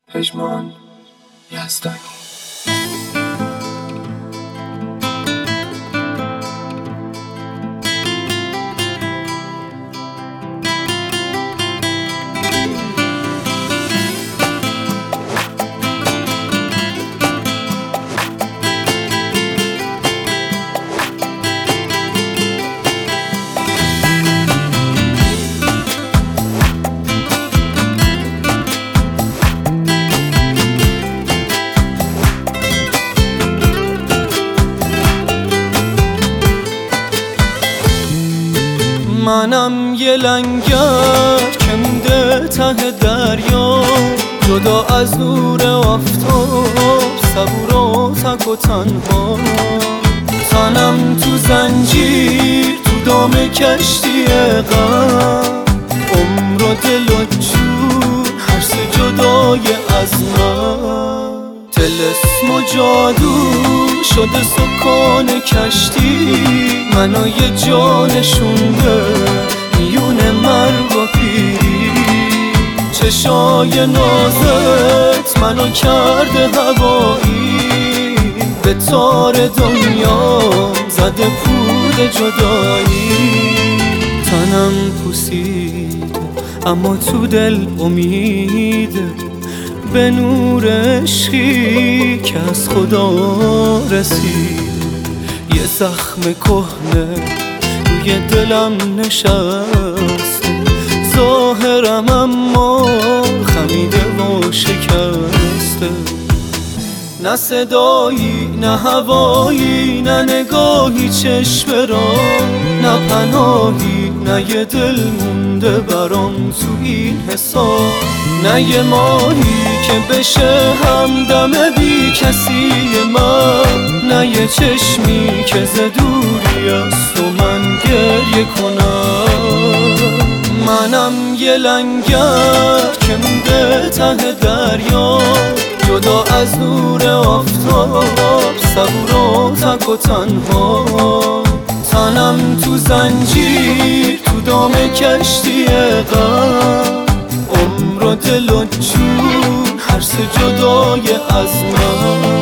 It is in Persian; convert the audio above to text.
پژمان یزدانی. منم یه لنگر که مونده ته دریا، جدا از نور آفتاب، صبور و تک و تنها. تنم تو زنجیر، تو دام کشتی غم، عمر و دل و جون هر سه جدای از من. طلسم و جادو شده سکان کشتی، منو یه جا نشونده میون مرگ و پیری. چشای نازت منو کرده هوایی، به تار دنیا زده پود جدایی. تنم پوسیده اما تو دل امیده، به نور عشقی که از خدا رسید. یه زخم کهنه روی دلم نشسته، ظاهرم اما خمیده و شکسته. نه صدایی نه هوایی، نه نگاهی چشم را، نه پناهی، نه یه دل مونده برام تو این حساب. نه یه ماهی که بشه همدم بی کسی من، نه یه چشمی که ز دوری است و من گریه کنم. منم یه لنگر که مونده ته دریا، جدا از نور آفتاب، صبور و تک و تنها. تنم تو زنجیر، تو دام کشتی غم، عمر و دل و جون هر سه جدای از من.